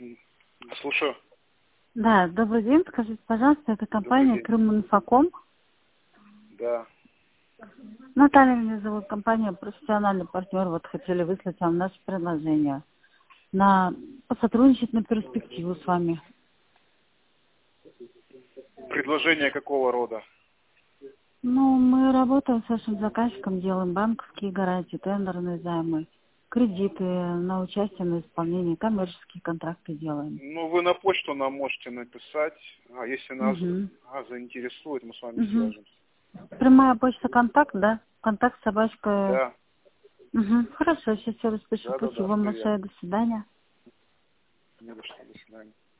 Слушаю. Да, добрый день. Скажите, пожалуйста, это компания Крыминфоком. Да. Наталья меня зовут, компания профессиональный партнер. Вот хотели выслать вам наше предложение посотрудничать на перспективу с вами. Предложение какого рода? Ну, мы работаем с вашим заказчиком, делаем банковские гарантии, тендерные займы, кредиты на участие, на исполнение, коммерческие контракты делаем. Ну, вы на почту нам можете написать, а если нас заинтересует, мы с вами свяжемся. Прямая почта контакт, да? Контакт собачка. Да. Хорошо, сейчас все распишу. Да, Спасибо вам большое. До свидания. Не за что, до свидания.